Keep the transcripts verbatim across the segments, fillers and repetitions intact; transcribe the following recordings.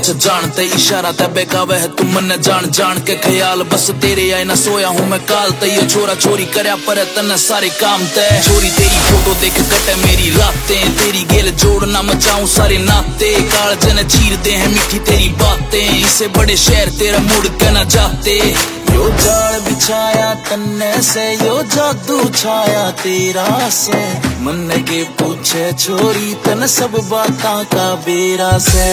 अच्छा जानते इशारा ते बेकावे है तुम मन जान जान के ख्याल बस तेरे आए ना सोया हूँ मैं काल ते ये छोरा छोरी करया पर तन सारे काम ते छोरी तेरी फोटो देख कटे मेरी रातें तेरी गेल जोड़ना मचाऊं सारे नाते काल जन चीरते हैं मीठी तेरी बातें इससे बड़े शहर तेरा मुड़ के ना जाते यो जाल बिछाया तन्ने से यो जादू छाया तेरा से मन के पूछे छोरी तन सब बातां का बेरा से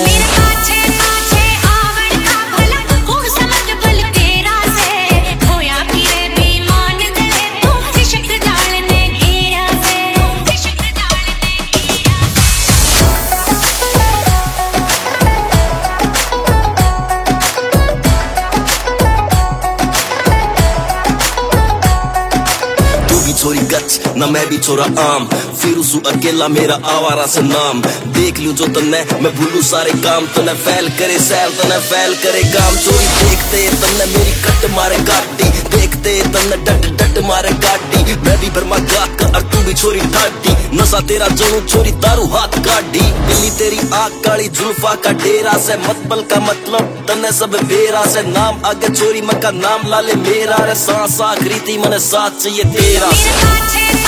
छोरी गच ना मैं भी छोरा आम फिर उसू अकेला मेरा आवारा से नाम देख लूं जो तन्ने मैं भूलू सारे काम तन्ने फैल करे सैल तन्ने फैल करे काम चोरी देखते तन्ने मेरी कट मारे गाड़ी देखते तन्ने डट डट मारे गाड़ी मैं भी बर्मा गात का और तू भी छोरी ठाटी नशा तेरा जनू छोरी दारू हाथ काटी दिल्ली तेरी आग काली जुल्फा का डेरा से मतबल का मतलब तन्ने सब बेरा से नाम आगे छोरी मका नाम लाले मेरा रे सांस आखरी थी मने साथ चाहिए तेरा